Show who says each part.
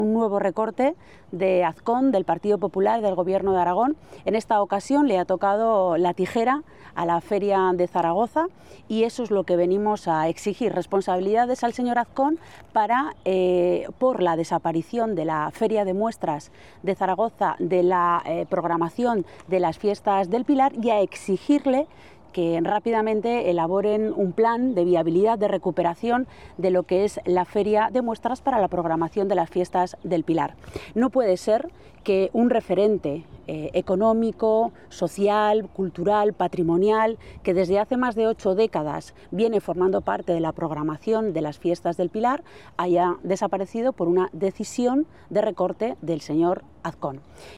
Speaker 1: Un nuevo recorte de Azcón, del Partido Popular, del Gobierno de Aragón. En esta ocasión le ha tocado la tijera a la Feria de Zaragoza y eso es lo que venimos a exigir, responsabilidades al señor Azcón por la desaparición de la Feria de Muestras de Zaragoza, de la programación de las fiestas del Pilar, y a exigirle que rápidamente elaboren un plan de viabilidad, de recuperación de lo que es la Feria de Muestras para la programación de las fiestas del Pilar. No puede ser que un referente económico, social, cultural, patrimonial, que desde hace más de 8 décadas viene formando parte de la programación de las fiestas del Pilar, haya desaparecido por una decisión de recorte del señor Azcón.